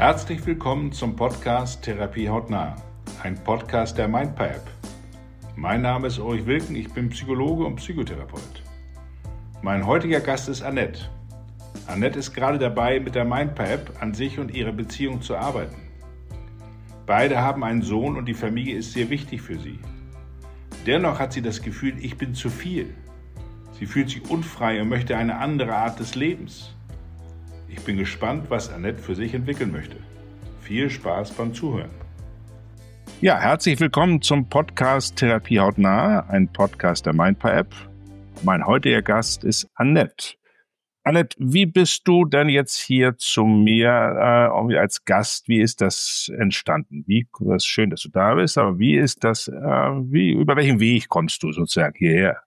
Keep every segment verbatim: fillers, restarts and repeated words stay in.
Herzlich willkommen zum Podcast Therapie hautnah, ein Podcast der Mindpipe. Mein Name ist Ulrich Wilken, ich bin Psychologe und Psychotherapeut. Mein heutiger Gast ist Annette. Annette ist gerade dabei, mit der Mindpipe an sich und ihrer Beziehung zu arbeiten. Beide haben einen Sohn und die Familie ist sehr wichtig für sie. Dennoch hat sie das Gefühl, ich bin zu viel. Sie fühlt sich unfrei und möchte eine andere Art des Lebens. Ich bin gespannt, was Annette für sich entwickeln möchte. Viel Spaß beim Zuhören. Ja, herzlich willkommen zum Podcast Therapie hautnah, ein Podcast der Mindpipe. Mein heutiger Gast ist Annette. Annette, wie bist du denn jetzt hier zu mir äh, als Gast? Wie ist das entstanden? Wie, das ist schön, dass du da bist, aber wie ist das, äh, wie, über welchen Weg kommst du sozusagen hierher?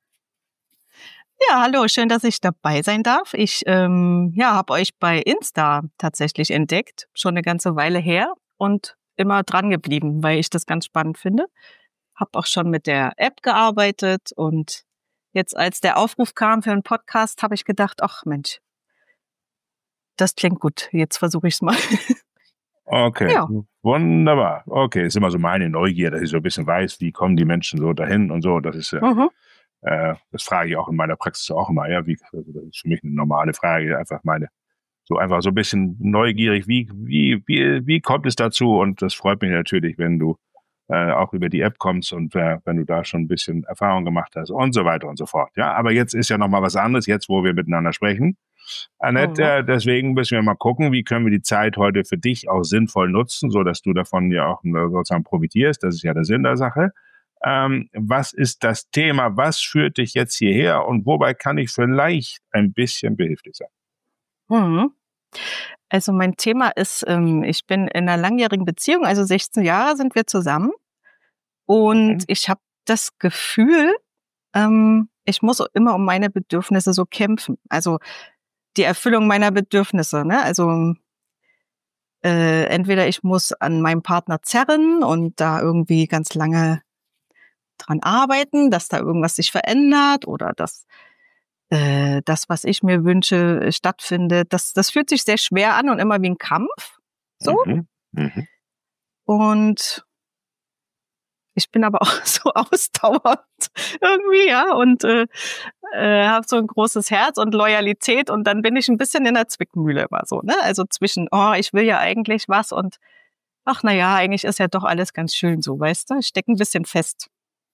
Ja, hallo, schön, dass ich dabei sein darf. Ich ähm, ja, habe euch bei Insta tatsächlich entdeckt, schon eine ganze Weile her und immer dran geblieben, weil ich das ganz spannend finde. Habe auch schon mit der App gearbeitet und jetzt, als der Aufruf kam für einen Podcast, habe ich gedacht, ach Mensch, das klingt gut, jetzt versuche ich es mal. Okay, Ja. Wunderbar. Okay, ist immer so meine Neugier, dass ich so ein bisschen weiß, wie kommen die Menschen so dahin und so. Das ist ja... Mhm. Äh, das frage ich auch in meiner Praxis auch immer, ja, wie, also das ist für mich eine normale Frage, einfach meine, so einfach so ein bisschen neugierig, wie, wie, wie, wie kommt es dazu? Und das freut mich natürlich, wenn du äh, auch über die App kommst und äh, wenn du da schon ein bisschen Erfahrung gemacht hast und so weiter und so fort. Ja, aber jetzt ist ja nochmal was anderes, jetzt, wo wir miteinander sprechen. Annette, Mhm. äh, deswegen müssen wir mal gucken, wie können wir die Zeit heute für dich auch sinnvoll nutzen, so dass du davon ja auch äh, sozusagen profitierst. Das ist ja der Sinn der Sache. Ähm, was ist das Thema? Was führt dich jetzt hierher und wobei kann ich vielleicht ein bisschen behilflich sein? Mhm. Also mein Thema ist, ähm, ich bin in einer langjährigen Beziehung, also sechzehn Jahre sind wir zusammen und Mhm. ich habe das Gefühl, ähm, ich muss immer um meine Bedürfnisse so kämpfen. Also die Erfüllung meiner Bedürfnisse, ne? Also äh, entweder ich muss an meinem Partner zerren und da irgendwie ganz lange dran arbeiten, dass da irgendwas sich verändert oder dass äh, das, was ich mir wünsche, äh, stattfindet. Das, das fühlt sich sehr schwer an und immer wie ein Kampf. So. Mhm. Mhm. Und ich bin aber auch so ausdauernd irgendwie, ja, und äh, äh, habe so ein großes Herz und Loyalität und dann bin ich ein bisschen in der Zwickmühle immer so, ne? Also zwischen, oh, ich will ja eigentlich was und ach, na ja, eigentlich ist ja doch alles ganz schön so, weißt du? Ich stecke ein bisschen fest.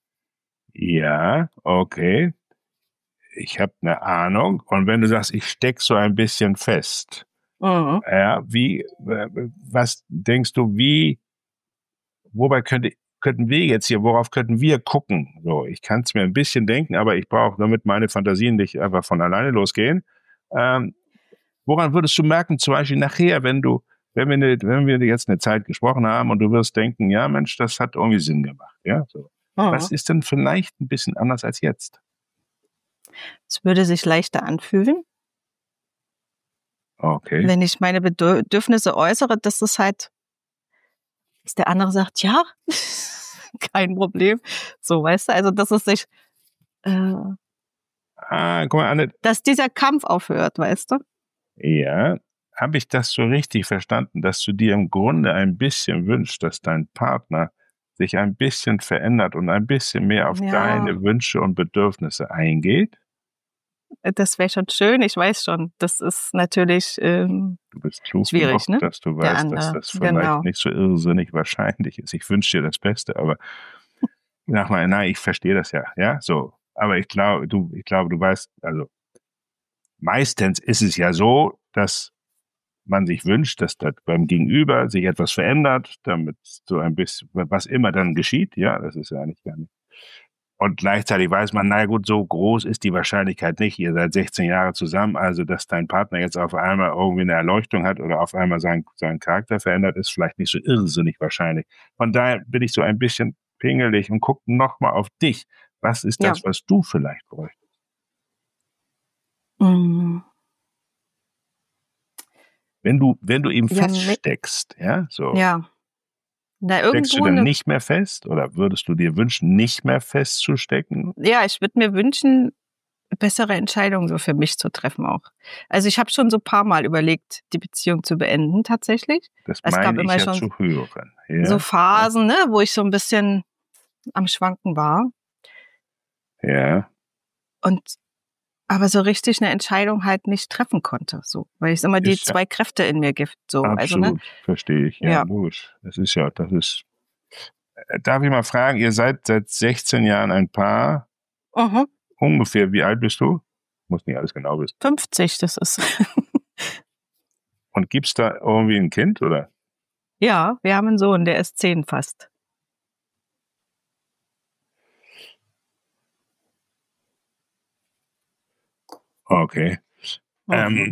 Ja, okay. Ich habe eine Ahnung. Und wenn du sagst, ich stecke so ein bisschen fest, Mhm. ja, wie, äh, was denkst du, wie, wobei könnte, könnten wir jetzt hier, worauf könnten wir gucken? So, ich kann es mir ein bisschen denken, aber ich brauche, damit meine Fantasien nicht einfach von alleine losgehen. Ähm, woran würdest du merken, zum Beispiel nachher, wenn du, wenn wir, eine, wenn wir jetzt eine Zeit gesprochen haben und du wirst denken, ja Mensch, das hat irgendwie Sinn gemacht, ja, so. Was Mhm. ist denn vielleicht ein bisschen anders als jetzt? Es würde sich leichter anfühlen, Okay. wenn ich meine Bedürfnisse äußere, dass es halt, dass der andere sagt, ja, kein Problem. So, weißt du, also dass es sich, äh, Ah, guck mal, Anne, dass dieser Kampf aufhört, weißt du? ja, habe ich das so richtig verstanden, dass du dir im Grunde ein bisschen wünschst, dass dein Partner sich ein bisschen verändert und ein bisschen mehr auf Ja, deine Wünsche und Bedürfnisse eingeht? das wäre schon schön, ich weiß schon. Das ist natürlich ähm, Du bist klug genug, schwierig, ne? dass du Der weißt, dass andere, das vielleicht genau. nicht so irrsinnig wahrscheinlich ist. Ich wünsche dir das Beste, aber sag mal, nein, ich verstehe das ja, ja, so. Aber ich glaube, du, ich glaube, du weißt, also meistens ist es ja so, dass man sich wünscht, dass da beim Gegenüber sich etwas verändert, damit so ein bisschen, was immer dann geschieht, ja, das ist ja eigentlich gar nicht. Und gleichzeitig weiß man, na gut, so groß ist die Wahrscheinlichkeit nicht. Ihr seid sechzehn Jahre zusammen, also dass dein Partner jetzt auf einmal irgendwie eine Erleuchtung hat oder auf einmal seinen, seinen Charakter verändert, ist vielleicht nicht so irrsinnig wahrscheinlich. Von daher bin ich so ein bisschen pingelig und gucke nochmal auf dich. Was ist Ja. das, was du vielleicht bräuchtest? Mm, Wenn du, wenn du eben Ja, ne, feststeckst, ja, so, ja. Na, steckst du irgendwo dann eine, nicht mehr fest oder würdest du dir wünschen, nicht mehr festzustecken? ja, ich würde mir wünschen, bessere Entscheidungen so für mich zu treffen auch. Also ich habe schon so ein paar Mal überlegt, die Beziehung zu beenden tatsächlich. Das Es gab meine ich immer ja schon zu hören. Ja? so Phasen, ne, wo ich so ein bisschen am Schwanken war. Ja. Und aber so richtig eine Entscheidung halt nicht treffen konnte, so, weil es immer die Ist ja zwei Kräfte in mir gibt, so, also ne, absolut, verstehe ich. Ja, ja. logisch. Das ist ja, das ist. Äh, Darf ich mal fragen, ihr seid seit sechzehn Jahren ein Paar. Mhm. Ungefähr, wie alt bist du? Muss nicht alles genau wissen. fünfzig, das ist. Und gibt's da irgendwie ein Kind, oder? Ja, wir haben einen Sohn, der ist zehn fast. Okay. Mhm. Ähm,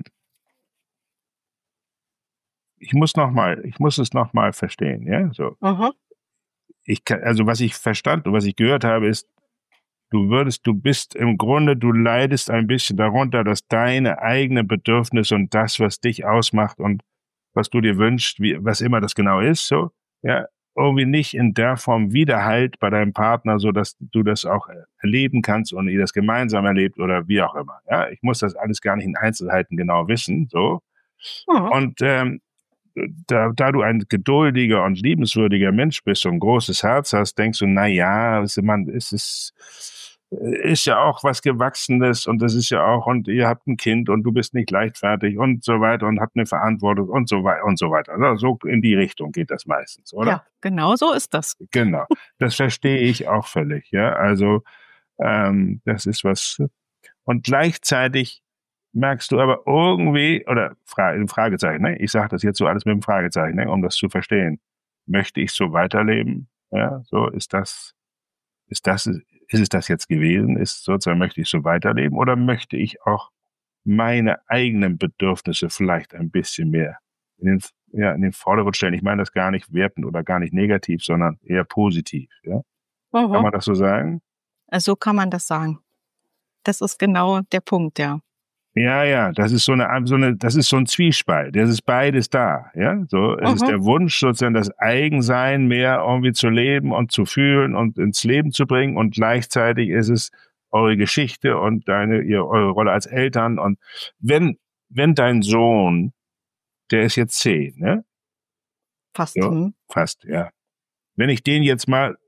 ich muss noch mal, ich muss es noch mal verstehen, ja? So, Mhm. ich kann, also was ich verstanden und was ich gehört habe, ist, du würdest, du bist im Grunde, du leidest ein bisschen darunter, dass deine eigenen Bedürfnisse und das, was dich ausmacht und was du dir wünschst, wie, was immer das genau ist, so, ja, irgendwie nicht in der Form Widerhalt bei deinem Partner, so dass du das auch erleben kannst und ihr das gemeinsam erlebt oder wie auch immer. Ja, ich muss das alles gar nicht in Einzelheiten genau wissen, so. Mhm. Und ähm, da, da du ein geduldiger und liebenswürdiger Mensch bist und ein großes Herz hast, denkst du, na ja, man, es ist, ist ja auch was Gewachsenes und das ist ja auch, und ihr habt ein Kind und du bist nicht leichtfertig und so weiter und habt eine Verantwortung und so weiter und so weiter. Also so in die Richtung geht das meistens, oder? Ja, genau so ist das. Genau. Das verstehe ich auch völlig, ja. Also, ähm, das ist was, und gleichzeitig merkst du aber irgendwie, oder Fra- ein Fragezeichen, ne? Ich sage das jetzt so alles mit einem Fragezeichen, ne? Um das zu verstehen. Möchte ich so weiterleben? Ja, so ist das, ist das, ist es das jetzt gewesen? Ist sozusagen, möchte ich so weiterleben? Oder möchte ich auch meine eigenen Bedürfnisse vielleicht ein bisschen mehr in den, ja, in den Vordergrund stellen? Ich meine das gar nicht wertend oder gar nicht negativ, sondern eher positiv, ja? Kann Mhm. man das so sagen? Also so kann man das sagen. Das ist genau der Punkt, ja. Ja, ja, das ist so eine, so eine, das ist so ein Zwiespalt. Das ist beides da, ja. So, es ist Mhm. der Wunsch, sozusagen das Eigensein mehr irgendwie zu leben und zu fühlen und ins Leben zu bringen, und gleichzeitig ist es eure Geschichte und deine, ihr, eure Rolle als Eltern. Und wenn, wenn dein Sohn, der ist jetzt zehn, ne? Fast. So, Mhm. fast, ja. Wenn ich den jetzt mal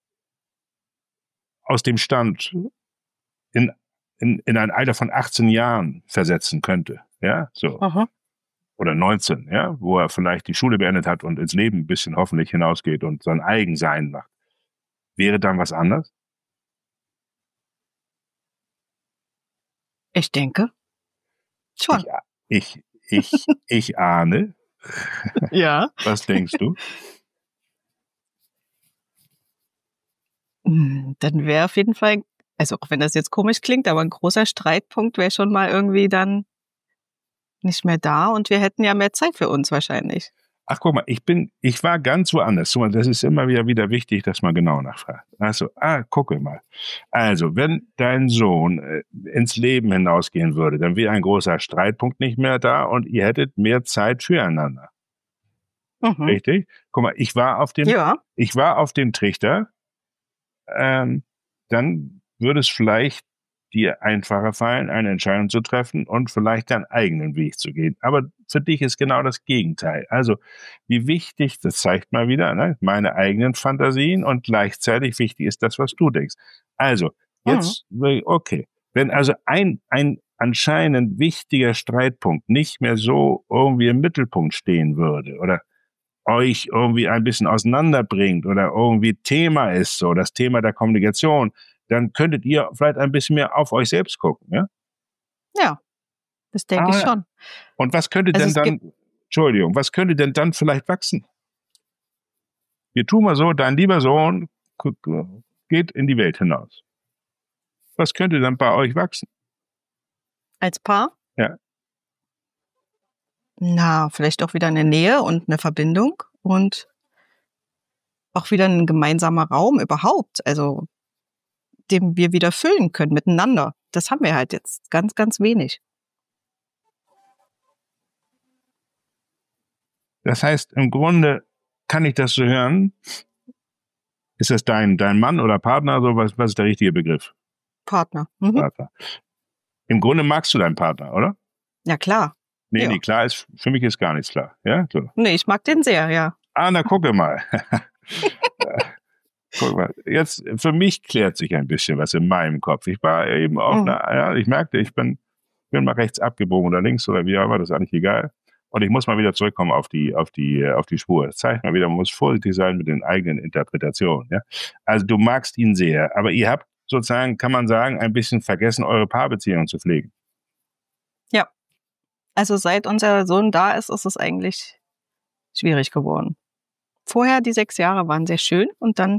aus dem Stand in, in, in ein Alter von achtzehn Jahren versetzen könnte, ja, so. Mhm. Oder neunzehn, ja, wo er vielleicht die Schule beendet hat und ins Leben ein bisschen hoffentlich hinausgeht und sein Eigensein macht. Wäre dann was anderes? Ich denke schon. Ich, ich, ich, ich ahne. Ja. Was denkst du? Hm, Dann wäre auf jeden Fall, also auch wenn das jetzt komisch klingt, aber ein großer Streitpunkt wäre schon mal irgendwie dann nicht mehr da und wir hätten ja mehr Zeit für uns wahrscheinlich. Ach, guck mal, ich bin, ich war ganz woanders. Guck mal, das ist immer wieder, wieder wichtig, dass man genau nachfragt. Also, ah, gucke mal. Also, wenn dein Sohn äh, ins Leben hinausgehen würde, dann wäre ein großer Streitpunkt nicht mehr da und ihr hättet mehr Zeit füreinander. Mhm. Richtig? Guck mal, ich war auf dem, Ja. ich war auf dem Trichter, ähm, dann würde es vielleicht dir einfacher fallen, eine Entscheidung zu treffen und vielleicht deinen eigenen Weg zu gehen. Aber für dich ist genau das Gegenteil. Also, wie wichtig, das zeigt mal wieder, ne, meine eigenen Fantasien, und gleichzeitig wichtig ist das, was du denkst. Also, Mhm. jetzt, okay. Wenn also ein, ein anscheinend wichtiger Streitpunkt nicht mehr so irgendwie im Mittelpunkt stehen würde oder euch irgendwie ein bisschen auseinanderbringt oder irgendwie Thema ist, so das Thema der Kommunikation, dann könntet ihr vielleicht ein bisschen mehr auf euch selbst gucken, ja? Ja, das denke ich Ah, schon. und was könnte Also denn es gibt, dann, Entschuldigung, was könnte denn dann vielleicht wachsen? Wir tun mal so, dein lieber Sohn geht in die Welt hinaus. Was könnte dann bei euch wachsen? als Paar, Ja. na, vielleicht auch wieder eine Nähe und eine Verbindung und auch wieder ein gemeinsamer Raum überhaupt, also den wir wieder füllen können miteinander. Das haben wir halt jetzt ganz, ganz wenig. Das heißt, im Grunde kann ich das so hören. Ist das dein, dein Mann oder Partner? So, was, was ist der richtige Begriff? Partner. Mhm. Partner. Im Grunde magst du deinen Partner, oder? Ja, klar. Nee, Ja. nee, klar ist, für mich ist gar nichts klar. Ja, so. Nee, ich mag den sehr, ja. Ah, na, gucke mal. Guck mal. Jetzt, für mich klärt sich ein bisschen was in meinem Kopf. Ich war eben auf Mhm. einer, ja, ich merkte, ich bin, bin mal rechts abgebogen oder links oder wie auch immer, das ist eigentlich egal. Und ich muss mal wieder zurückkommen auf die, auf die, auf die Spur. Das zeigt mal wieder, man muss vorsichtig sein mit den eigenen Interpretationen. Ja? Also du magst ihn sehr, aber ihr habt sozusagen, kann man sagen, ein bisschen vergessen, eure Paarbeziehung zu pflegen. Ja. Also seit unser Sohn da ist, ist es eigentlich schwierig geworden. Vorher, die sechs Jahre waren sehr schön und dann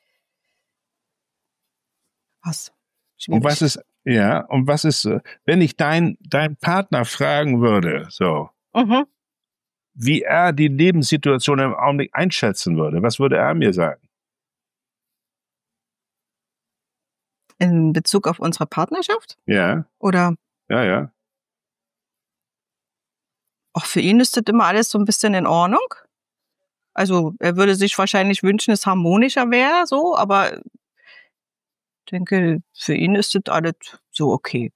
was? Schwierig. Und was ist, ja, und was ist, wenn ich dein, dein Partner fragen würde, so, Mhm. wie er die Lebenssituation im Augenblick einschätzen würde, was würde er mir sagen? In Bezug auf unsere Partnerschaft? Ja, Oder ja, ja. auch für ihn ist das immer alles so ein bisschen in Ordnung. Also er würde sich wahrscheinlich wünschen, es harmonischer wäre, so, aber ich denke, für ihn ist das alles so okay.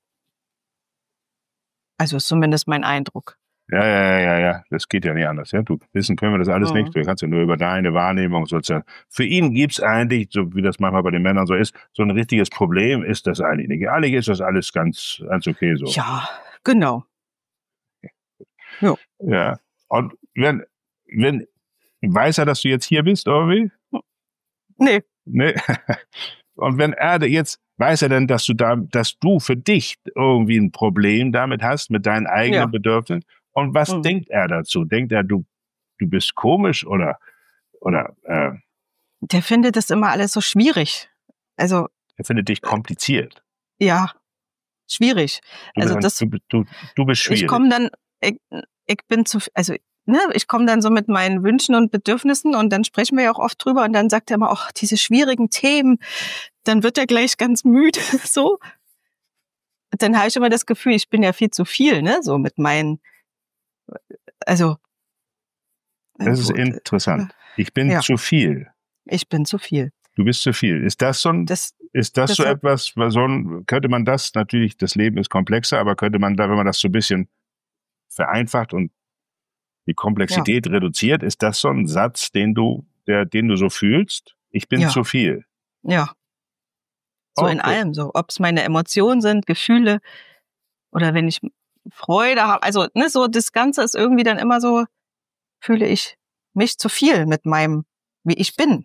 Also ist zumindest mein Eindruck. Ja, ja, ja, ja, ja, das geht ja nicht anders. Ja, du, wissen können wir das alles Mhm. nicht. Du kannst ja nur über deine Wahrnehmung sozusagen. Für ihn gibt's eigentlich, so wie das manchmal bei den Männern so ist, so ein richtiges Problem ist das eigentlich nicht. Eigentlich ist das alles ganz, ganz okay so. Ja, genau. Ja. Ja. Und wenn, wenn, weiß er, dass du jetzt hier bist, oder wie? Nee. Nee. Und wenn er jetzt, weiß er denn, dass du da, dass du für dich irgendwie ein Problem damit hast, mit deinen eigenen Ja. Bedürfnissen? Und was Mhm. denkt er dazu? Denkt er, du, du bist komisch oder, oder, äh, Der findet das immer alles so schwierig. Also, er findet dich kompliziert. ja, schwierig. Du, Also bist, das, du, du, du bist schwierig. ich komme dann, ich, ich bin zu, also, ne, ich komme dann so mit meinen Wünschen und Bedürfnissen und dann sprechen wir ja auch oft drüber und dann sagt er immer, ach, diese schwierigen Themen, dann wird er gleich ganz müde, so. Dann habe ich immer das Gefühl, ich bin ja viel zu viel, ne, so mit meinen, also. Das ist so, interessant. Ich bin ja. zu viel. Ich bin zu viel. Du bist zu viel. Ist das so ein, Das, ist das, das so hat- etwas, so ein, könnte man das, natürlich, das Leben ist komplexer, aber könnte man da, wenn man das so ein bisschen vereinfacht und die Komplexität reduziert, ist das so ein Satz, den du, der, den du so fühlst? Ich bin Ja. zu viel. ja. So in Okay. allem, so. Ob es meine Emotionen sind, Gefühle oder wenn ich Freude habe. Also, ne, so das Ganze ist irgendwie dann immer so, fühle ich mich zu viel mit meinem, wie ich bin.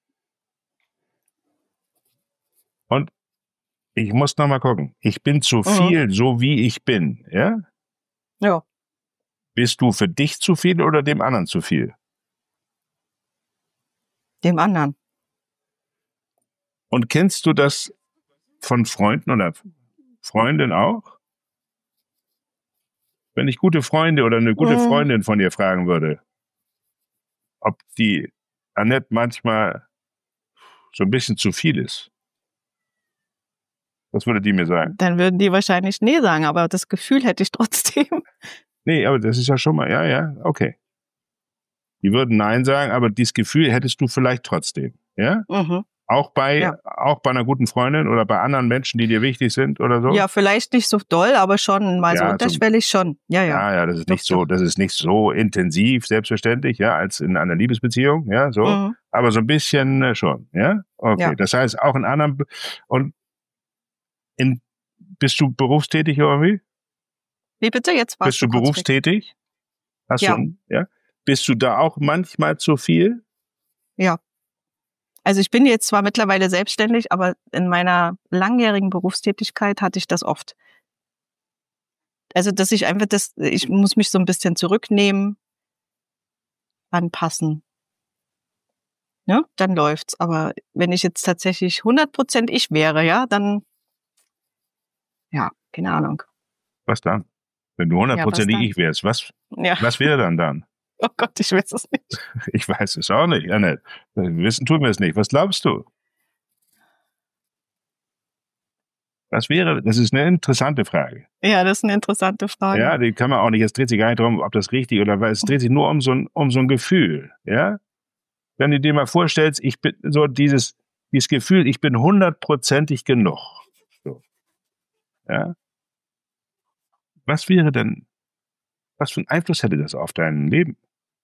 Und ich muss noch mal gucken. Ich bin zu Mhm. viel, so wie ich bin, ja? Ja. Bist du für dich zu viel oder dem anderen zu viel? Dem anderen. Und kennst du das von Freunden oder Freundinnen auch? Wenn ich gute Freunde oder eine gute Mhm. Freundin von dir fragen würde, ob die Annette manchmal so ein bisschen zu viel ist. Was würde die mir sagen? Dann würden die wahrscheinlich nee sagen, aber das Gefühl hätte ich trotzdem. Nee, aber das ist ja schon mal, ja, ja, okay. Die würden Nein sagen, aber dieses Gefühl hättest du vielleicht trotzdem, ja? Mhm. Auch bei, Ja. auch bei einer guten Freundin oder bei anderen Menschen, die dir wichtig sind oder so? Ja, vielleicht nicht so doll, aber schon mal so Ja, so- unterschwellig schon. Ja, ja. Ja, ja, das ist Doch, nicht so, doch. das ist nicht so intensiv, selbstverständlich, ja, als in einer Liebesbeziehung, ja, so. Mhm. Aber so ein bisschen äh, schon, ja? Okay. Ja. Das heißt, auch in anderen, Be- und in, bist du berufstätig oder wie? Wie bitte? Jetzt warst Bist du kurz weg. berufstätig? Hast Ja. du, ja? Bist du da auch manchmal zu viel? Ja. Also ich bin jetzt zwar mittlerweile selbstständig, aber in meiner langjährigen Berufstätigkeit hatte ich das oft. Also dass ich einfach das, ich muss mich so ein bisschen zurücknehmen, anpassen. Ja, dann läuft's. Aber wenn ich jetzt tatsächlich hundert Prozent ich wäre, ja, dann, ja, keine Ahnung. Was dann? Wenn du hundertprozentig Ja, was dann? ich wärst, was, Ja, was wäre dann dann? oh Gott, ich weiß es nicht. Ich weiß es auch nicht, Annette. Wissen tun wir es nicht. Was glaubst du? Was wäre, das ist eine interessante Frage. Ja, das ist eine interessante Frage. Ja, die kann man auch nicht, es dreht sich gar nicht darum, ob das richtig oder was, es dreht sich nur um so ein, um so ein Gefühl, ja? Wenn du dir mal vorstellst, ich bin so dieses, dieses Gefühl, ich bin hundertprozentig genug. So. Ja? was wäre denn, was für einen Einfluss hätte das auf dein Leben?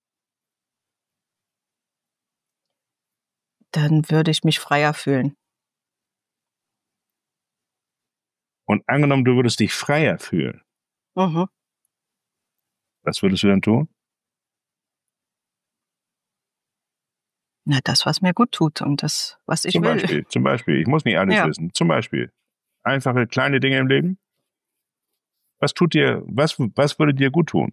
Dann würde ich mich freier fühlen. Und angenommen, du würdest dich freier fühlen. Mhm. Was würdest du dann tun? Na, das, was mir gut tut und das, was ich Zum will. Beispiel, zum Beispiel, ich muss nicht alles Ja. wissen. Zum Beispiel, einfache kleine Dinge im Leben. Was tut dir, was, was würde dir gut tun?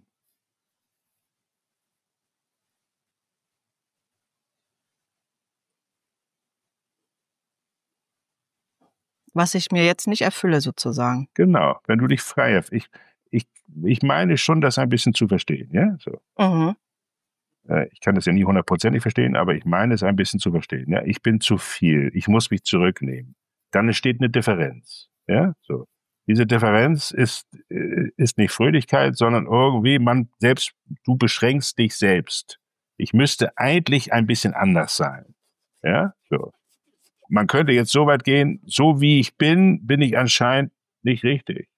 Was ich mir jetzt nicht erfülle, sozusagen. Genau, wenn du dich freier, ich, ich, ich meine schon, das ein bisschen zu verstehen, ja, so. Mhm. Äh, Ich kann das ja nie hundertprozentig verstehen, aber ich meine es ein bisschen zu verstehen, ja. Ich bin zu viel, ich muss mich zurücknehmen. Dann entsteht eine Differenz, ja, so. Diese Differenz ist, äh, ist nicht Fröhlichkeit, sondern irgendwie man selbst, du beschränkst dich selbst. Ich müsste eigentlich ein bisschen anders sein, ja, so. Man könnte jetzt so weit gehen, so wie ich bin, bin ich anscheinend nicht richtig.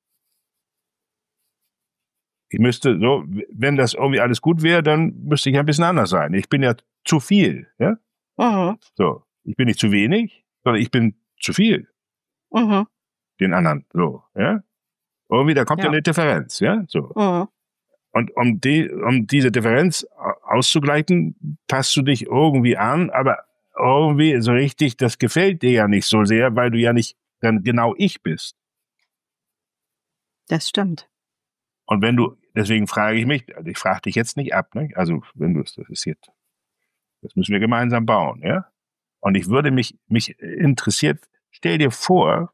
Ich müsste so, wenn das irgendwie alles gut wäre, dann müsste ich ein bisschen anders sein. Ich bin ja zu viel, ja? Mhm. So. Ich bin nicht zu wenig, sondern ich bin zu viel. Mhm. Den anderen, so, ja? Irgendwie, da kommt ja Ja. eine Differenz, ja? So. Mhm. Und um die, um diese Differenz auszugleichen, passt du dich irgendwie an, aber irgendwie so richtig, das gefällt dir ja nicht so sehr, weil du ja nicht dann genau ich bist. Das stimmt. Und wenn du, deswegen frage ich mich, also ich frage dich jetzt nicht ab, ne? Also wenn du es, das ist jetzt, das müssen wir gemeinsam bauen, ja? Und ich würde mich, mich interessiert, stell dir vor,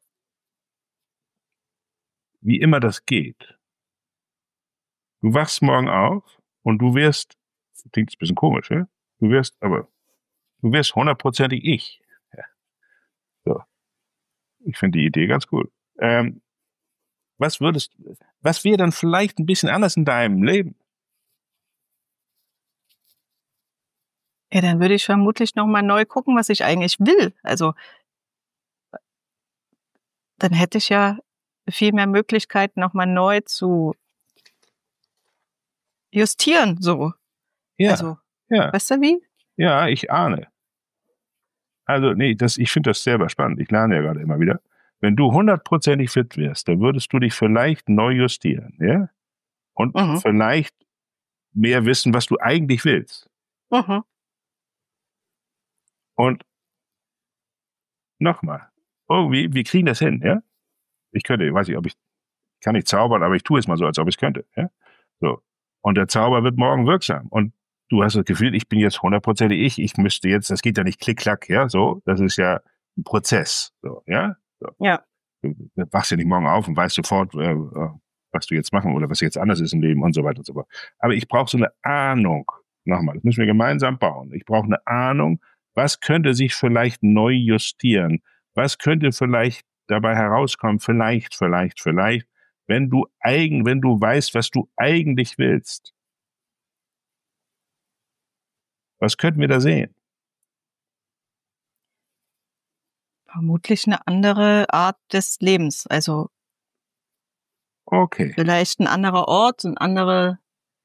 wie immer das geht. Du wachst morgen auf und du wirst, das klingt jetzt ein bisschen komisch, ja? Du wirst, aber du wirst hundertprozentig ich. Ja. So. Ich finde die Idee ganz gut. Ähm, was würdest, was wäre dann vielleicht ein bisschen anders in deinem Leben? Ja, dann würde ich vermutlich noch mal neu gucken, was ich eigentlich will. Also dann hätte ich ja viel mehr Möglichkeiten, noch mal neu zu justieren, so. Ja, Also, ja, weißt du wie? ja, ich ahne. Also, nee, das, ich finde das selber spannend. Ich lerne ja gerade immer wieder. Wenn du hundertprozentig fit wärst, dann würdest du dich vielleicht neu justieren, ja? Und Mhm. vielleicht mehr wissen, was du eigentlich willst. Mhm. Und nochmal, irgendwie, wir kriegen das hin, ja? Ich könnte, ich weiß nicht, ob ich, kann nicht zaubern, aber ich tue es mal so, als ob ich es könnte, ja? So. Und der Zauber wird morgen wirksam. Und du hast das Gefühl, ich bin jetzt hundertprozentig ich, ich müsste jetzt, das geht ja nicht klick-klack, ja, so, das ist ja ein Prozess, so, ja? So. Ja. Du wachst ja nicht morgen auf und weißt sofort, äh, was du jetzt machen oder was jetzt anders ist im Leben und so weiter und so fort. Aber ich brauche so eine Ahnung. Nochmal, das müssen wir gemeinsam bauen. Ich brauche eine Ahnung, was könnte sich vielleicht neu justieren? Was könnte vielleicht dabei herauskommen? Vielleicht, vielleicht, vielleicht, wenn du eigen, wenn du weißt, was du eigentlich willst. Was könnten wir da sehen? Vermutlich eine andere Art des Lebens. Also Okay. vielleicht ein anderer Ort, ein andere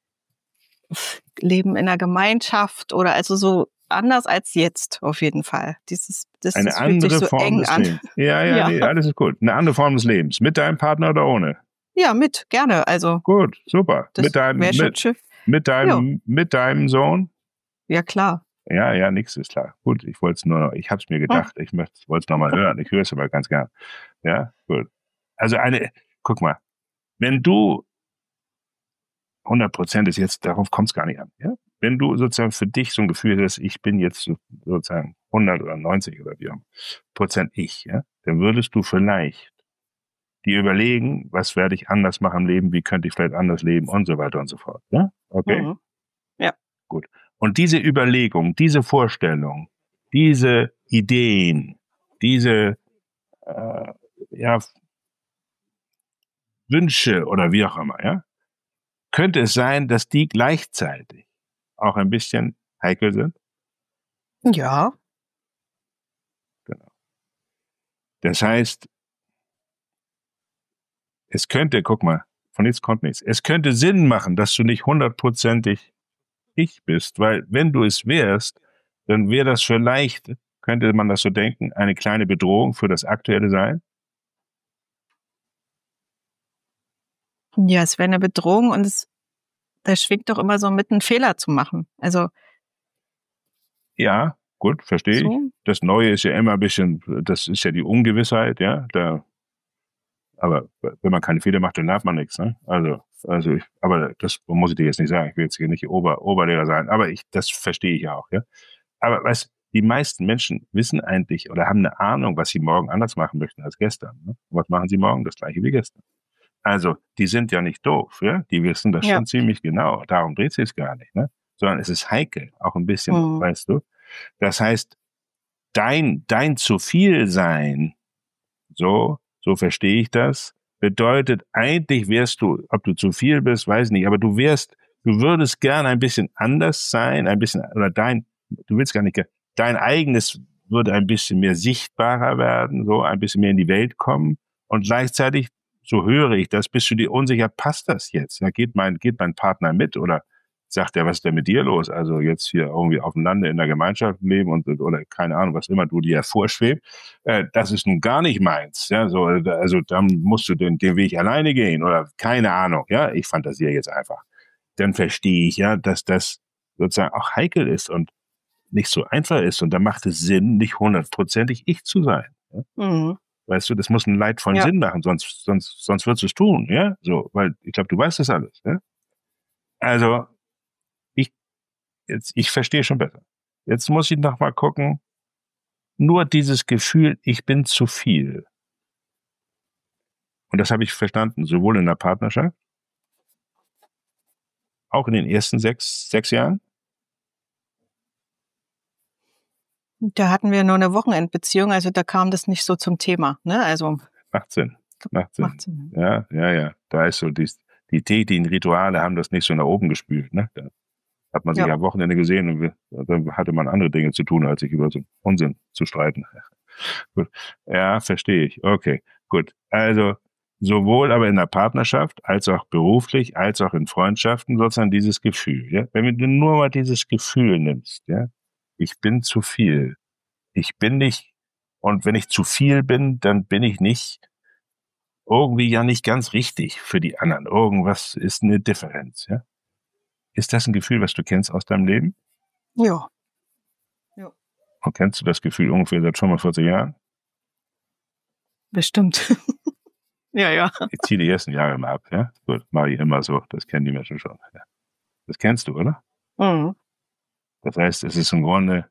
Leben in einer Gemeinschaft oder also so anders als jetzt auf jeden Fall. Dieses, das, Eine das fühlt sich andere so Form eng des an. Lebens. Ja, ja, Ja. nee, alles ist gut. Eine andere Form des Lebens. Mit deinem Partner oder ohne? Ja, mit, gerne. Also Gut, super. das Mit deinem, wäre schon mit, schön. mit deinem, mit deinem Sohn? Ja, klar. Ja, ja, nix ist klar. Gut, ich wollte es nur, ich habe es mir gedacht, ich möchte, wollte es nochmal hören. Ich höre es aber ganz gern. Ja, gut. Also eine, guck mal, wenn du hundert Prozent ist jetzt, darauf kommt es gar nicht an. Ja? Wenn du sozusagen für dich so ein Gefühl hast, ich bin jetzt so, sozusagen hundert oder neunzig oder wie auch immer, Prozent ich, ja, dann würdest du vielleicht dir überlegen, was werde ich anders machen im Leben, wie könnte ich vielleicht anders leben und so weiter und so fort. Ja? Okay? Mhm. Ja. Gut. Und diese Überlegung, diese Vorstellung, diese Ideen, diese äh, ja, Wünsche oder wie auch immer, ja, könnte es sein, dass die gleichzeitig auch ein bisschen heikel sind? Ja. Genau. Das heißt, es könnte, guck mal, von nichts kommt nichts. Es könnte Sinn machen, dass du nicht hundertprozentig ich bist, weil wenn du es wärst, dann wäre das vielleicht, könnte man das so denken, eine kleine Bedrohung für das aktuelle Sein. Ja, es wäre eine Bedrohung und es, da schwingt doch immer so mit, einen Fehler zu machen. Also Ja, gut, verstehe so. ich. Das Neue ist ja immer ein bisschen, das ist ja die Ungewissheit, ja. Da, aber wenn man keine Fehler macht, dann lernt man nichts, ne? Also, also ich, aber das muss ich dir jetzt nicht sagen. Ich will jetzt hier nicht Ober, Oberlehrer sein, aber ich, das verstehe ich ja auch, ja. Aber weißt, die meisten Menschen wissen eigentlich oder haben eine Ahnung, was sie morgen anders machen möchten als gestern. Ne? Und was machen sie morgen? Das gleiche wie gestern. Also, die sind ja nicht doof, ja. Die wissen das Ja. schon ziemlich genau. Darum dreht sich es gar nicht, ne? Sondern es ist heikel, auch ein bisschen, Mhm. weißt du. Das heißt, dein, dein zu viel sein, so, so verstehe ich das, bedeutet, eigentlich wärst du, ob du zu viel bist, weiß nicht, aber du wärst, du würdest gerne ein bisschen anders sein, ein bisschen, oder dein, du willst gar nicht, dein eigenes würde ein bisschen mehr sichtbarer werden, so, ein bisschen mehr in die Welt kommen und gleichzeitig, so höre ich das, bist du dir unsicher, passt das jetzt? Ja, geht mein, geht mein Partner mit oder sagt er, was ist denn mit dir los? Also jetzt hier irgendwie auf dem Lande in der Gemeinschaft leben und oder keine Ahnung, was immer du dir vorschwebt, äh, das ist nun gar nicht meins. Ja, so, also dann musst du den, den Weg alleine gehen oder keine Ahnung. Ja, ich fantasiere jetzt einfach. Dann verstehe ich ja, dass das sozusagen auch heikel ist und nicht so einfach ist und da macht es Sinn, nicht hundertprozentig ich zu sein. Ja? Mhm. Weißt du, das muss einen leidvollen Ja. Sinn machen, sonst sonst sonst würdest du es tun. Ja, so, weil ich glaube, du weißt das alles. Ja? Also Jetzt, ich verstehe schon besser. Jetzt muss ich noch mal gucken, nur dieses Gefühl, ich bin zu viel. Und das habe ich verstanden, sowohl in der Partnerschaft, auch in den ersten sechs, sechs Jahren. Da hatten wir nur eine Wochenendbeziehung, also da kam das nicht so zum Thema, ne? Also Macht Sinn. Macht Sinn. macht Sinn. Ja, ja, ja. Da ist so, die, die tätigen Rituale haben das nicht so nach oben gespült, ne? Da hat man sich Ja. am Wochenende gesehen und wir, dann hatte man andere Dinge zu tun, als sich über so Unsinn zu streiten. Gut. Ja, verstehe ich. Okay, gut. Also sowohl aber in der Partnerschaft, als auch beruflich, als auch in Freundschaften sozusagen dieses Gefühl. Ja? Wenn du nur mal dieses Gefühl nimmst, ja, ich bin zu viel. Ich bin nicht, und wenn ich zu viel bin, dann bin ich nicht irgendwie ja nicht ganz richtig für die anderen. Irgendwas ist eine Differenz, ja. Ist das ein Gefühl, was du kennst aus deinem Leben? Ja. Und kennst du das Gefühl ungefähr seit fünfundvierzig Jahren? Bestimmt. Ja, ja. Ich ziehe die ersten Jahre mal ab, ja. Gut, mache ich immer so. Das kennen die Menschen schon. Ja. Das kennst du, oder? Mhm. Das heißt, es ist im Grunde,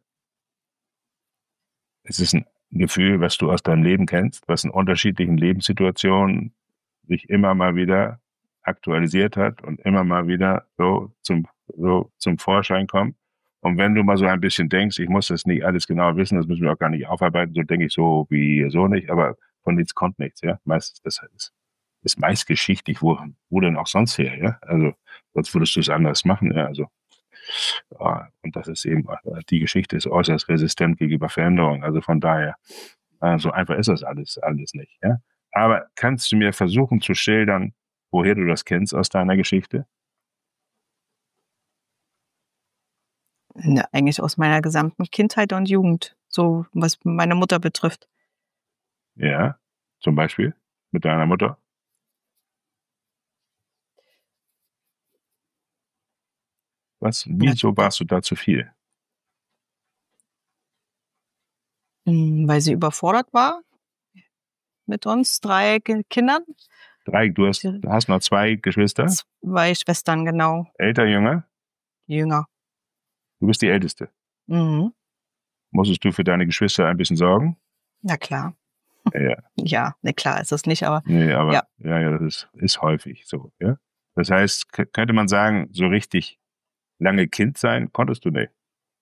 es ist ein Gefühl, was du aus deinem Leben kennst, was in unterschiedlichen Lebenssituationen sich immer mal wieder aktualisiert hat und immer mal wieder so zum, so zum Vorschein kommt. Und wenn du mal so ein bisschen denkst, ich muss das nicht alles genau wissen, das müssen wir auch gar nicht aufarbeiten, so denke ich so wie so nicht, aber von nichts kommt nichts, ja. Meistens, das ist, ist meist geschichtlich, wo, wo denn auch sonst her, ja. Also, sonst würdest du es anders machen, ja. Also, ja, und das ist eben, die Geschichte ist äußerst resistent gegenüber Veränderung. Also von daher, äh, so einfach ist das alles, alles nicht, ja. Aber kannst du mir versuchen zu schildern, woher du das kennst aus deiner Geschichte? Ja, eigentlich aus meiner gesamten Kindheit und Jugend, so was meine Mutter betrifft. Ja, zum Beispiel mit deiner Mutter? Was, wieso Ja. warst du da zu viel? Weil sie überfordert war mit uns drei Ki- Kindern. Drei, du hast, du hast noch zwei Geschwister? Zwei Schwestern, genau. Älter, jünger? Jünger. Du bist die Älteste. Mhm. Musstest du für deine Geschwister ein bisschen sorgen? Na klar. Ja. Ja, ne, klar ist es nicht, aber Nee, aber ja, ja, ja, das ist, ist häufig so, ja. Das heißt, k- könnte man sagen, so richtig lange Kind sein konntest du nicht.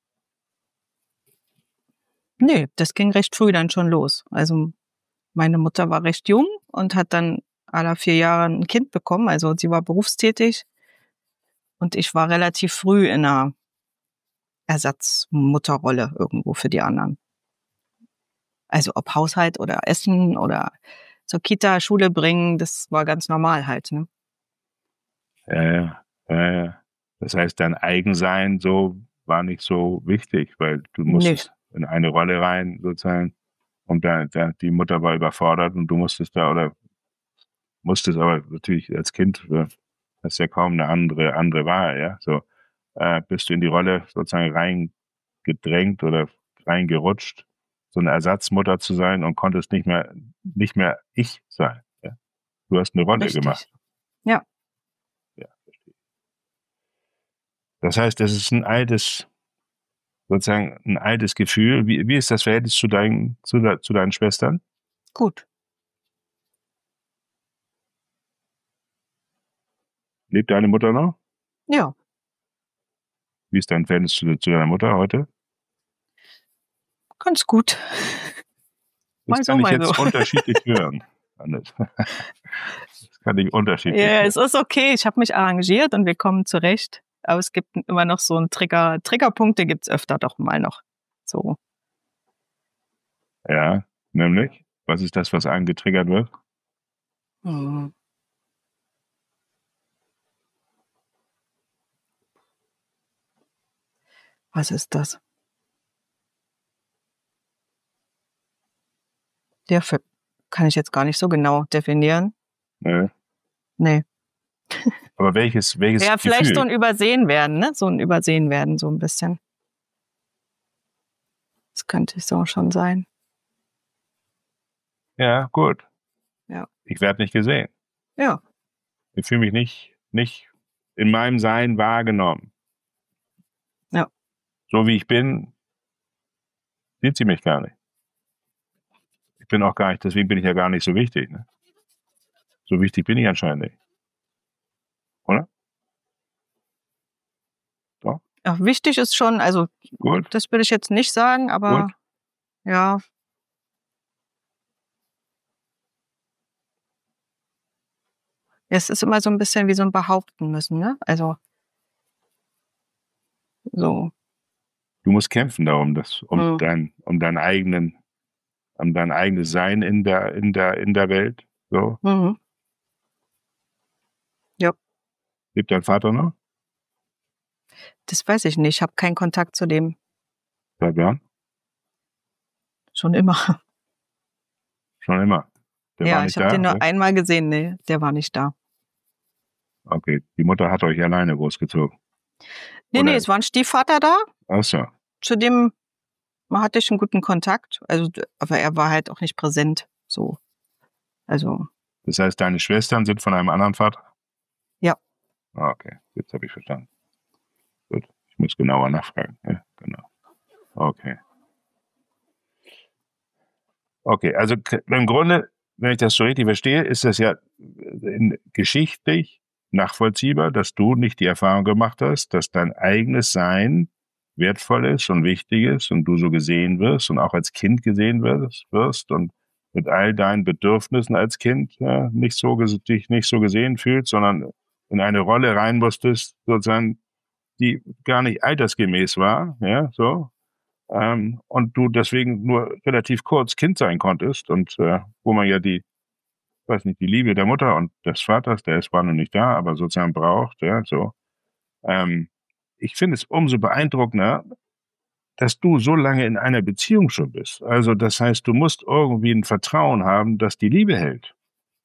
nee, das ging recht früh dann schon los. Also meine Mutter war recht jung und hat dann alle vier Jahre ein Kind bekommen. Also sie war berufstätig und ich war relativ früh in einer Ersatzmutterrolle irgendwo für die anderen. Also ob Haushalt oder Essen oder zur Kita, Schule bringen, das war ganz normal halt, ne? Ja, ja, ja, ja. Das heißt, dein Eigensein so war nicht so wichtig, weil du Nee. musstest in eine Rolle rein, sozusagen, und da, da, die Mutter war überfordert und du musstest da, oder musstest aber natürlich als Kind, äh, hast ja kaum eine andere, andere Wahl, ja, so, äh, bist du in die Rolle sozusagen reingedrängt oder reingerutscht, so eine Ersatzmutter zu sein und konntest nicht mehr, nicht mehr ich sein, ja. Du hast eine Rolle gemacht. Richtig. Ja. Ja, verstehe. Das heißt, das ist ein altes, sozusagen ein altes Gefühl. Wie, wie ist das Verhältnis zu deinen, zu, de, zu deinen Schwestern? Gut. Lebt deine Mutter noch? Ja. Wie ist dein Verhältnis zu, zu deiner Mutter heute? Ganz gut. Das Mal kann so, ich mal jetzt so. unterschiedlich hören. Das kann ich unterschiedlich Ja, hören. es ist okay. Ich habe mich arrangiert und wir kommen zurecht. Aber es gibt immer noch so einen Trigger. Triggerpunkte gibt's öfter doch mal noch. So. Ja, nämlich? Was ist das, was angetriggert wird? Hm. Was ist das? Der F- kann ich jetzt gar nicht so genau definieren. Nee. Nee. Aber welches, welches Ja, vielleicht Gefühl? so ein Übersehen werden, ne? So ein Übersehen werden, so ein bisschen. Das könnte so schon sein. Ja, gut. Ja. Ich werde nicht gesehen. Ja. Ich fühle mich nicht, nicht in meinem Sein wahrgenommen. Ja. So wie ich bin, sieht sie mich gar nicht. Ich bin auch gar nicht, deswegen bin ich ja gar nicht so wichtig. Ne? So wichtig bin ich anscheinend nicht. Oder? Doch? Ja, wichtig ist schon, also Gut. das würde ich jetzt nicht sagen, aber Gut. ja. Es ist immer so ein bisschen wie so ein Behaupten müssen, ne? Also so. Du musst kämpfen darum, dass, um Mhm. dein, um deinen eigenen, um dein eigenes Sein in der, in der, in der Welt. So. Mhm. Ja. Lebt dein Vater noch? Das weiß ich nicht. Ich habe keinen Kontakt zu dem. Seit wann? Schon immer. Schon immer. Der ja, war nicht ich habe da? den nur Oder? einmal gesehen. Nee, der war nicht da. Okay. Die Mutter hat euch alleine großgezogen. Nee, Oder? nee, es war ein Stiefvater da. Ach so. Zu dem hatte ich einen guten Kontakt. Also, aber er war halt auch nicht präsent. So. Also. Das heißt, deine Schwestern sind von einem anderen Vater? Ja. Ah, okay, jetzt habe ich verstanden. Gut, ich muss genauer nachfragen. Ja, genau. Okay. Okay, also im Grunde, wenn ich das so richtig verstehe, ist das ja in, geschichtlich nachvollziehbar, dass du nicht die Erfahrung gemacht hast, dass dein eigenes Sein wertvoll ist und wichtig ist und du so gesehen wirst und auch als Kind gesehen wirst, wirst und mit all deinen Bedürfnissen als Kind ja, nicht so dich nicht so gesehen fühlst, sondern in eine Rolle rein musstest, sozusagen, die gar nicht altersgemäß war, ja, so, ähm, und du deswegen nur relativ kurz Kind sein konntest und äh, wo man ja die, weiß nicht, die Liebe der Mutter und des Vaters, der ist zwar noch nicht da, aber sozusagen braucht, ja, so. Ähm, ich finde es umso beeindruckender, dass du so lange in einer Beziehung schon bist. Also das heißt, du musst irgendwie ein Vertrauen haben, dass die Liebe hält.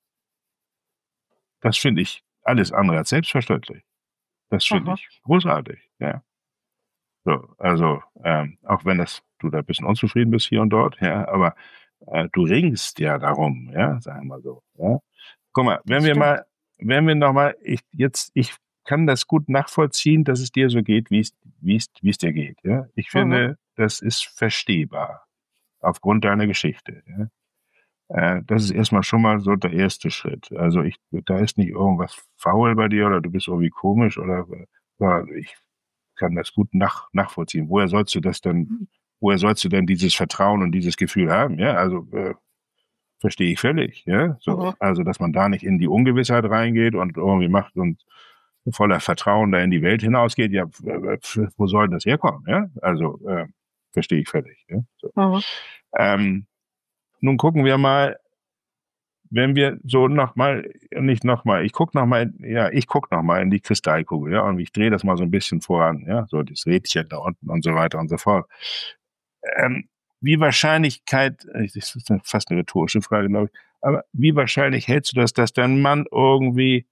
Das finde ich alles andere als selbstverständlich. Das finde ich großartig, ja. So, also, ähm, auch wenn das, du da ein bisschen unzufrieden bist hier und dort, ja, aber äh, du ringst ja darum, ja, sagen wir mal so, ja. Guck mal, wenn Das wir stimmt. mal, wenn wir nochmal, ich jetzt, ich kann das gut nachvollziehen, dass es dir so geht, wie es, wie es, wie es dir geht, ja. Ich Mhm. finde, das ist verstehbar aufgrund deiner Geschichte, ja. Äh, das ist erstmal schon mal so der erste Schritt. Also ich, da ist nicht irgendwas faul bei dir oder du bist irgendwie komisch oder, oder ich kann das gut nach, nachvollziehen. Woher sollst du das denn, woher sollst du denn dieses Vertrauen und dieses Gefühl haben? Ja, also äh, verstehe ich völlig. Ja, so, Mhm. also dass man da nicht in die Ungewissheit reingeht und irgendwie macht und voller Vertrauen da in die Welt hinausgeht. Ja, wo soll das herkommen? Ja, also äh, verstehe ich völlig. Ja? So. Mhm. Ähm, nun gucken wir mal. wenn wir so nochmal, nicht nochmal, ich gucke nochmal, ja, ich gucke nochmal in die Kristallkugel, ja, und ich drehe das mal so ein bisschen voran, ja, so das Rädchen da unten und so weiter und so fort. Ähm, wie Wahrscheinlichkeit, das ist fast eine rhetorische Frage, glaube ich, aber wie wahrscheinlich hältst du das, dass dein Mann irgendwie,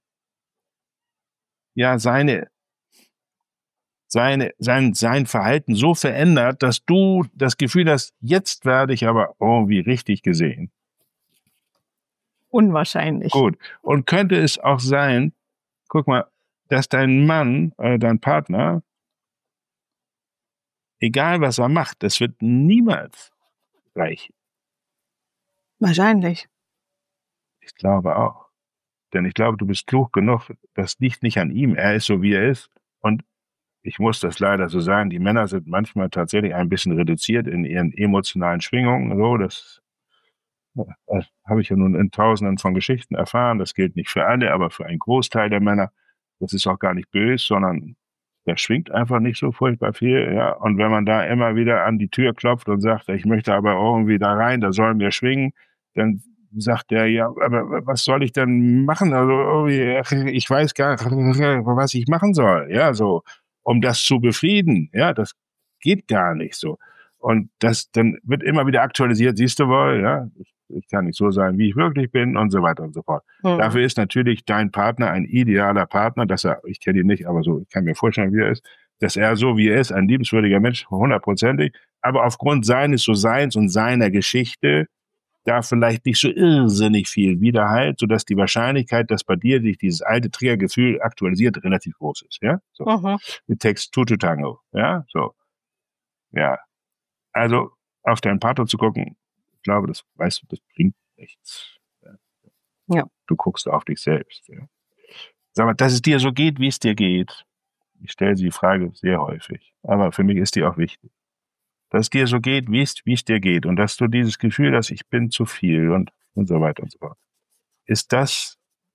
ja, seine, seine, sein, sein Verhalten so verändert, dass du das Gefühl hast, jetzt werde ich aber irgendwie richtig gesehen? Unwahrscheinlich. Gut. Und könnte es auch sein, guck mal, dass dein Mann, äh, dein Partner, egal was er macht, das wird niemals reichen. Wahrscheinlich. Ich glaube auch. Denn ich glaube, du bist klug genug, das liegt nicht an ihm. Er ist so, wie er ist. Und ich muss das leider so sagen, die Männer sind manchmal tatsächlich ein bisschen reduziert in ihren emotionalen Schwingungen. So, das Das habe ich ja nun in Tausenden von Geschichten erfahren. Das gilt nicht für alle, aber für einen Großteil der Männer. Das ist auch gar nicht böse, sondern der schwingt einfach nicht so furchtbar viel. Ja. Und wenn man da immer wieder an die Tür klopft und sagt, ich möchte aber irgendwie da rein, da sollen wir schwingen, dann sagt der, ja, aber was soll ich denn machen? Also irgendwie, ich weiß gar nicht, was ich machen soll. Ja, so, um das zu befrieden. Ja, das geht gar nicht so. Und das dann wird immer wieder aktualisiert, siehst du wohl, ja, ich, ich kann nicht so sein, wie ich wirklich bin und so weiter und so fort. Mhm. Dafür ist natürlich dein Partner ein idealer Partner, dass er, ich kenne ihn nicht, aber so, ich kann mir vorstellen, wie er ist, dass er so wie er ist, ein liebenswürdiger Mensch, hundertprozentig, aber aufgrund seines So-Seins und seiner Geschichte da vielleicht nicht so irrsinnig viel Widerhalt, sodass die Wahrscheinlichkeit, dass bei dir sich dieses alte Triggergefühl aktualisiert, relativ groß ist, ja, so. Mhm. Mit Text Tutu Tango, ja, so. Ja, also auf deinen Partner zu gucken, ich glaube, das weißt du, das bringt nichts. Ja. Ja. Du guckst auf dich selbst. Ja. Sag mal, dass es dir so geht, wie es dir geht. Ich stelle die Frage sehr häufig, aber für mich ist die auch wichtig. Dass es dir so geht, wie es, wie es dir geht und dass du dieses Gefühl hast, ich bin zu viel und, und so weiter und so fort. Ist das,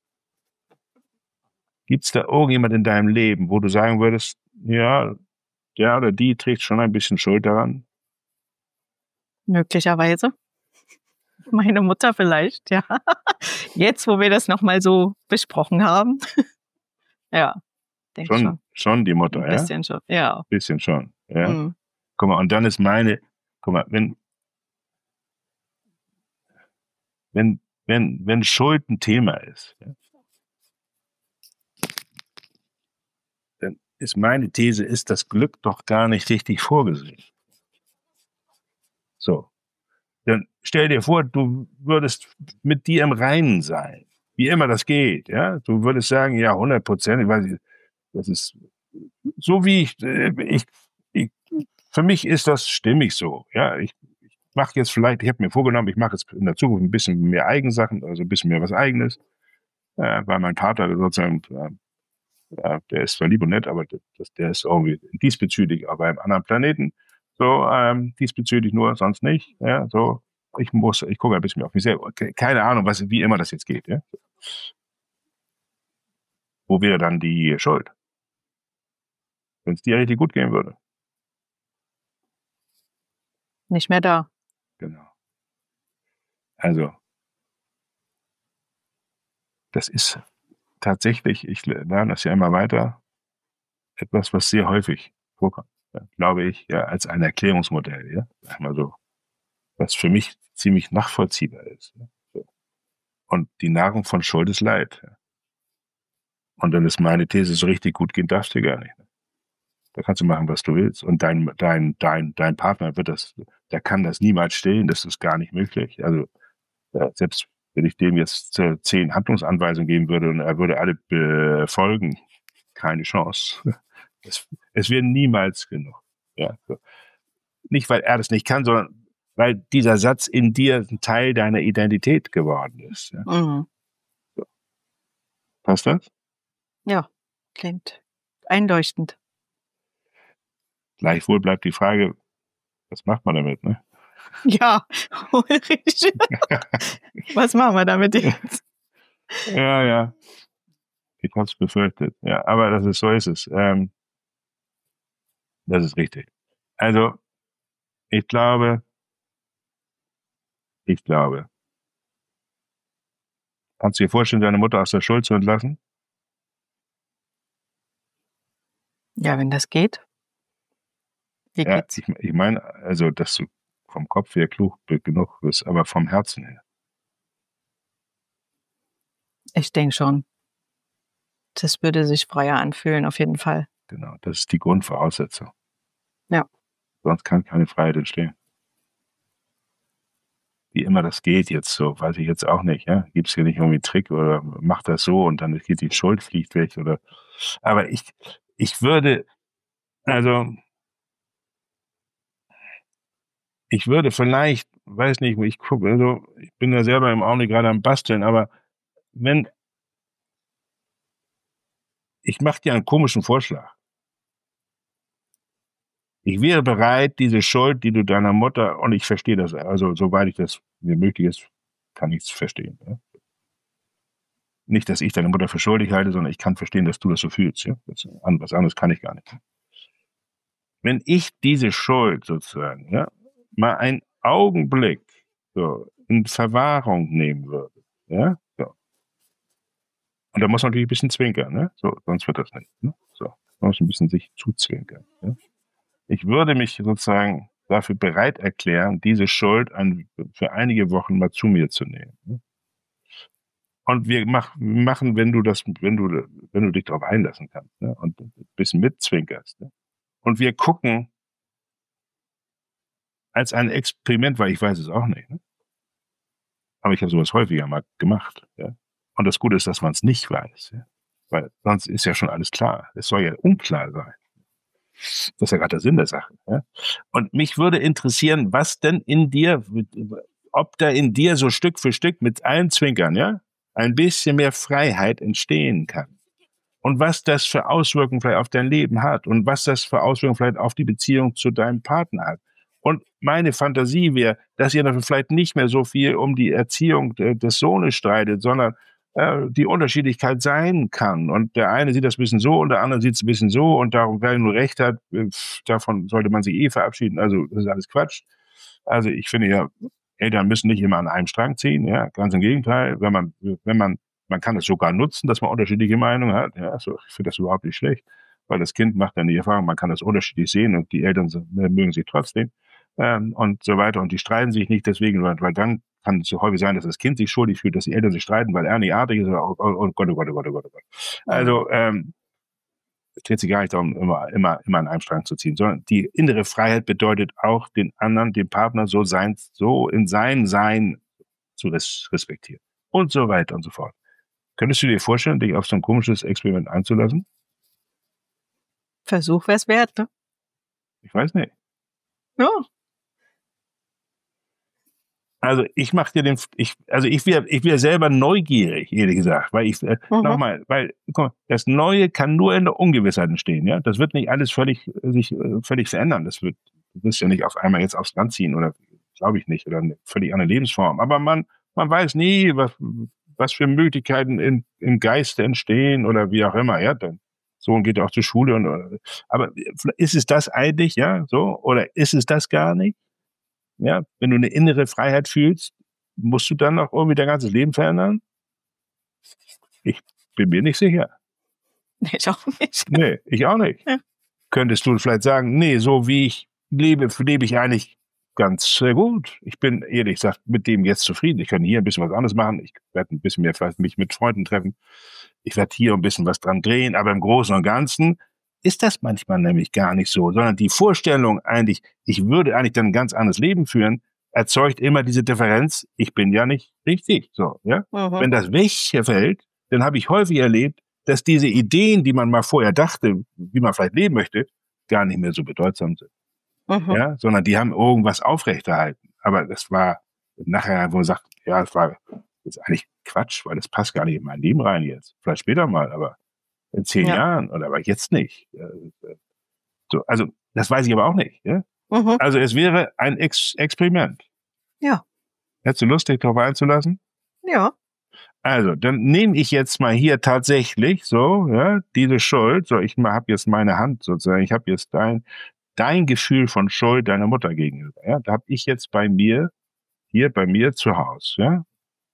gibt es da irgendjemand in deinem Leben, wo du sagen würdest, ja, der oder die trägt schon ein bisschen Schuld daran? Möglicherweise. Meine Mutter vielleicht, ja. Jetzt, wo wir das nochmal so besprochen haben. Ja, denke schon, schon. Schon die Mutter, ja? Ein bisschen schon, ja. Ein bisschen schon, ja. Mhm. Guck mal, und dann ist meine, guck mal, wenn, wenn, wenn, wenn Schuld ein Thema ist, ja, dann ist meine These, ist das Glück doch gar nicht richtig vorgesehen. So. Dann stell dir vor, du würdest mit dir im Reinen sein. Wie immer das geht, ja. Du würdest sagen, ja, hundert Prozent, ich weiß nicht, das ist so wie ich, ich, ich, für mich ist das stimmig so, ja. Ich, ich mache jetzt vielleicht, ich habe mir vorgenommen, ich mache jetzt in der Zukunft ein bisschen mehr Eigensachen, also ein bisschen mehr was Eigenes, äh, weil mein Vater sozusagen, äh, der ist zwar lieb und nett, aber das, der ist irgendwie diesbezüglich aber einem anderen Planeten, so ähm, diesbezüglich nur, sonst nicht, ja, so. Ich muss, ich gucke ein bisschen mehr auf mich selber. Keine Ahnung, was, wie immer das jetzt geht, ja. Wo wäre dann die Schuld? Wenn es dir richtig gut gehen würde. Nicht mehr da. Genau. Also, das ist tatsächlich, ich lerne das ja immer weiter, etwas, was sehr häufig vorkommt, ja, glaube ich, ja, als ein Erklärungsmodell, ja, sag mal so, was für mich ziemlich nachvollziehbar ist. Ja, so. Und die Nahrung von Schuld ist Leid. Ja. Und dann ist meine These, so richtig gut gehen darfst du gar nicht. Ne? Da kannst du machen, was du willst. Und dein, dein, dein, dein Partner wird das, der kann das niemals stillen, das ist gar nicht möglich. Also, ja, selbst wenn ich dem jetzt äh, zehn Handlungsanweisungen geben würde und er würde alle befolgen, keine Chance. Es, es wäre niemals genug. Ja, so. Nicht, weil er das nicht kann, sondern weil dieser Satz in dir ein Teil deiner Identität geworden ist. Ja. Mhm. So. Passt das? Ja, klingt einleuchtend. Gleichwohl bleibt die Frage, was macht man damit, ne? Ja, richtig. Was machen wir damit jetzt? Ja, ja. Ich habe es befürchtet. Ja, aber das ist, so ist es. Ähm, das ist richtig. Also, ich glaube, ich glaube, Kannst du dir vorstellen, deine Mutter aus der Schuld zu entlassen? Ja, wenn das geht. Wie Ja, geht's? ich, ich meine, also, dass du vom Kopf her klug genug bist, aber vom Herzen her. Ich denke schon. Das würde sich freier anfühlen, auf jeden Fall. Genau, das ist die Grundvoraussetzung. Ja. Sonst kann keine Freiheit entstehen. Wie immer das geht jetzt so, weiß ich jetzt auch nicht. Ja? Gibt es hier nicht irgendwie einen Trick oder macht das so und dann geht die Schuld, fliegt weg oder. Aber ich, ich würde, also ich würde vielleicht, weiß nicht, wo ich gucke, also ich bin ja selber im Augenblick gerade am Basteln, aber wenn, ich mache dir einen komischen Vorschlag. Ich wäre bereit, diese Schuld, die du deiner Mutter, und ich verstehe das, also soweit ich das mir möglich ist, kann ich es verstehen. Ja? Nicht, dass ich deine Mutter für schuldig halte, sondern ich kann verstehen, dass du das so fühlst. Ja? Das, was anderes kann ich gar nicht. Wenn ich diese Schuld sozusagen, ja, mal einen Augenblick so in Verwahrung nehmen würde, ja, so. Und da muss man natürlich ein bisschen zwinkern, ne? So, sonst wird das nicht. Ne? So, man muss ein bisschen sich zuzwinkern. Ja? Ich würde mich sozusagen dafür bereit erklären, diese Schuld an, für einige Wochen mal zu mir zu nehmen. Ne? Und wir mach, machen, wenn du das, wenn du, wenn du dich darauf einlassen kannst, ne? Und ein bisschen mitzwinkerst. Ne? Und wir gucken als ein Experiment, weil ich weiß es auch nicht. Ne? Aber ich habe sowas häufiger mal gemacht. Ja? Und das Gute ist, dass man es nicht weiß. Ja? Weil sonst ist ja schon alles klar. Es soll ja unklar sein. Das ist ja gerade der Sinn der Sache. Ja? Und mich würde interessieren, was denn in dir, ob da in dir so Stück für Stück mit allen Zwinkern, ja, ein bisschen mehr Freiheit entstehen kann. Und was das für Auswirkungen vielleicht auf dein Leben hat und was das für Auswirkungen vielleicht auf die Beziehung zu deinem Partner hat. Und meine Fantasie wäre, dass ihr dafür vielleicht nicht mehr so viel um die Erziehung des Sohnes streitet, sondern äh, die Unterschiedlichkeit sein kann. Und der eine sieht das ein bisschen so und der andere sieht es ein bisschen so und darum, wer nur Recht hat, äh, davon sollte man sich eh verabschieden. Also das ist alles Quatsch. Also ich finde ja, Eltern müssen nicht immer an einem Strang ziehen, ja, ganz im Gegenteil. Wenn man, wenn man, man kann es sogar nutzen, dass man unterschiedliche Meinungen hat. Ja, also ich finde das überhaupt nicht schlecht, weil das Kind macht dann die Erfahrung, man kann das unterschiedlich sehen und die Eltern mögen sich trotzdem. Ähm, und so weiter. Und die streiten sich nicht deswegen, weil, weil dann kann es so häufig sein, dass das Kind sich schuldig fühlt, dass die Eltern sich streiten, weil er nicht artig ist. Oh, oh, oh Gott, oh Gott, oh Gott, oh Gott, oh Gott. Also, ähm, es dreht sich gar nicht darum, immer, immer, immer an einem Strang zu ziehen, sondern die innere Freiheit bedeutet auch, den anderen, den Partner so sein, so in seinem Sein zu res- respektieren. Und so weiter und so fort. Könntest du dir vorstellen, dich auf so ein komisches Experiment einzulassen? Versuch wär's wert, ne? Ich weiß nicht. Ja. Also ich mache dir den, ich, also ich wäre, ich wäre selber neugierig, ehrlich gesagt, weil ich, äh, Mhm. nochmal, weil, guck mal, das Neue kann nur in der Ungewissheit entstehen, ja. Das wird nicht alles völlig, sich äh, völlig verändern. Das wird, du wirst ja nicht auf einmal jetzt aufs Land ziehen oder, glaube ich nicht, oder eine völlig andere Lebensform. Aber man, man weiß nie, was, was für Möglichkeiten in, im Geiste entstehen oder wie auch immer, ja. Dein Sohn geht ja auch zur Schule und, aber ist es das eigentlich, ja, so, oder ist es das gar nicht? Ja, wenn du eine innere Freiheit fühlst, musst du dann auch irgendwie dein ganzes Leben verändern? Ich bin mir nicht sicher. Ich auch nicht. Nee, ich auch nicht. Ja. Könntest du vielleicht sagen, nee, so wie ich lebe, lebe ich eigentlich ganz sehr gut. Ich bin ehrlich gesagt mit dem jetzt zufrieden. Ich kann hier ein bisschen was anderes machen. Ich werde ein bisschen mehr vielleicht mich mit Freunden treffen. Ich werde hier ein bisschen was dran drehen, aber im Großen und Ganzen ist das manchmal nämlich gar nicht so, sondern die Vorstellung eigentlich, ich würde eigentlich dann ein ganz anderes Leben führen, erzeugt immer diese Differenz, ich bin ja nicht richtig, so, ja. Mhm. Wenn das wegfällt, dann habe ich häufig erlebt, dass diese Ideen, die man mal vorher dachte, wie man vielleicht leben möchte, gar nicht mehr so bedeutsam sind, Mhm. ja, sondern die haben irgendwas aufrechterhalten. Aber das war nachher, wo man sagt, ja, das war, das ist eigentlich Quatsch, weil das passt gar nicht in mein Leben rein jetzt. Vielleicht später mal, aber in zehn Ja. Jahren oder aber jetzt nicht. So, also das weiß ich aber auch nicht. Ja? Mhm. Also es wäre ein Ex- Experiment. Ja. Hättest du Lust, dich darauf einzulassen? Ja. Also, dann nehme ich jetzt mal hier tatsächlich so, ja, diese Schuld, so ich habe jetzt meine Hand sozusagen, ich habe jetzt dein, dein Gefühl von Schuld deiner Mutter gegenüber. Ja? Da habe ich jetzt bei mir, hier bei mir zu Hause, ja.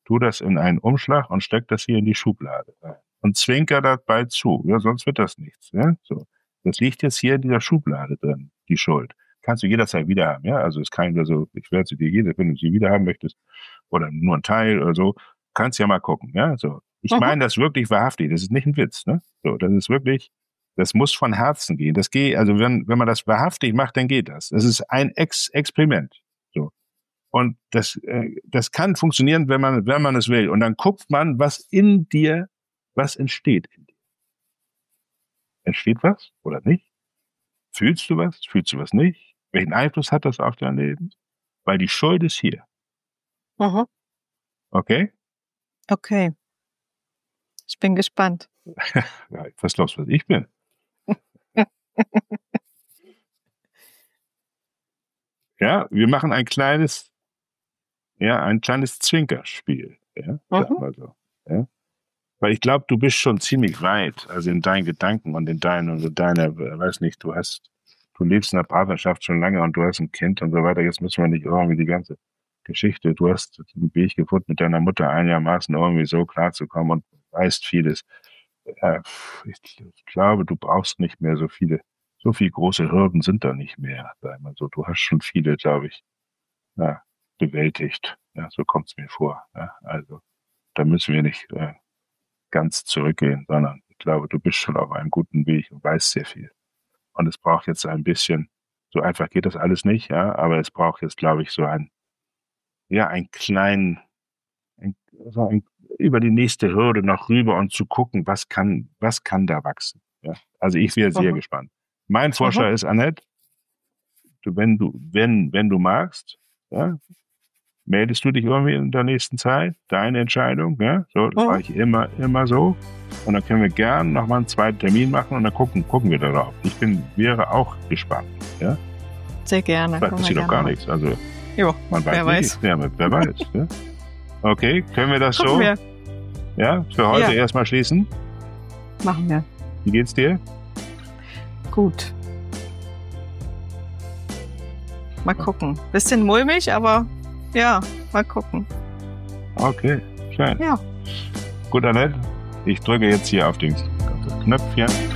tu das in einen Umschlag und steck das hier in die Schublade rein. Und zwinker dabei zu. Ja, sonst wird das nichts. Ja? So. Das liegt jetzt hier in dieser Schublade drin, die Schuld. Kannst du jederzeit wieder haben. Ja? Also es kann so, ich werde sie dir jede, wenn du sie wieder haben möchtest, oder nur ein Teil oder so, kannst ja mal gucken. Ja? So. Ich Mhm. meine das wirklich wahrhaftig. Das ist nicht ein Witz. Ne? So, das ist wirklich, das muss von Herzen gehen. Das geht, also wenn, wenn man das wahrhaftig macht, dann geht das. Das ist ein Ex Experiment. So. Und das, äh, das kann funktionieren, wenn man, wenn man es will. Und dann guckt man, was in dir, was entsteht in dir. Entsteht was oder nicht? Fühlst du was? Fühlst du was nicht? Welchen Einfluss hat das auf dein Leben? Weil die Schuld ist hier. Mhm. Okay? Okay. Ich bin gespannt. Ja, was glaubst du, was ich bin? Ja, wir machen ein kleines, ja, ein kleines Zwinkerspiel. Ja, sag Mhm. mal so. Ja? Weil ich glaube, du bist schon ziemlich weit, also in deinen Gedanken und in deinen und in deiner, weiß nicht, du hast, du lebst in einer Partnerschaft schon lange und du hast ein Kind und so weiter. Jetzt müssen wir nicht irgendwie die ganze Geschichte. Du hast einen Weg gefunden, mit deiner Mutter einigermaßen irgendwie so klarzukommen und weißt vieles. Ja, ich, ich glaube, du brauchst nicht mehr so viele, so viele große Hürden sind da nicht mehr. Sag mal so, du hast schon viele, glaube ich, ja, bewältigt. Ja, so kommt es mir vor. Ja, also da müssen wir nicht äh, ganz zurückgehen, sondern ich glaube, du bist schon auf einem guten Weg und weißt sehr viel. Und es braucht jetzt ein bisschen, so einfach geht das alles nicht, ja, aber es braucht jetzt, glaube ich, so ein, ja, einen kleinen, ein, so ein, über die nächste Hürde noch rüber und zu gucken, was kann, was kann da wachsen. Ja? Also ich wäre sehr Mhm. gespannt. Mein Vorschlag Mhm. ist, Annette, du, wenn du, wenn, wenn du magst, ja, meldest du dich irgendwie in der nächsten Zeit, deine Entscheidung, ja, so, das Mhm. mache ich immer, immer so. Und dann können wir gern nochmal einen zweiten Termin machen und dann gucken, gucken wir darauf. Ich bin, wäre auch gespannt, ja. Sehr gerne. Vielleicht Können wir passiert doch gerne gar machen. nichts, also Jo, man weiß wer nicht. weiß. Ja, wer weiß, ja. Okay, können wir das Gucken so, wir. ja, für heute Ja. erstmal schließen? Machen wir. Wie geht's dir? Gut. Mal gucken. Bisschen mulmig, aber ja, mal gucken. Okay, schön. Ja. Gut, Annette, ich drücke jetzt hier auf den, auf das Knöpfchen.